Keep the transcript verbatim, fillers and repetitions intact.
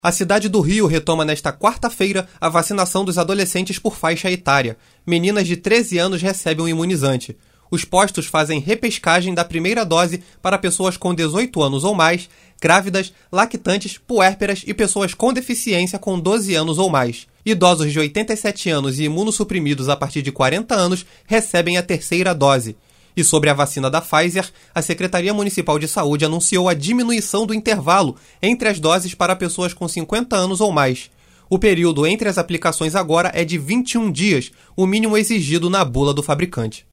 A cidade do Rio retoma nesta quarta-feira a vacinação dos adolescentes por faixa etária. Meninas de treze anos recebem o imunizante. Os postos fazem repescagem da primeira dose para pessoas com dezoito anos ou mais, grávidas, lactantes, puérperas e pessoas com deficiência com doze anos ou mais. Idosos de oitenta e sete anos e imunossuprimidos a partir de quarenta anos recebem a terceira dose. E sobre a vacina da Pfizer, a Secretaria Municipal de Saúde anunciou a diminuição do intervalo entre as doses para pessoas com cinquenta anos ou mais. O período entre as aplicações agora é de vinte e um dias, o mínimo exigido na bula do fabricante.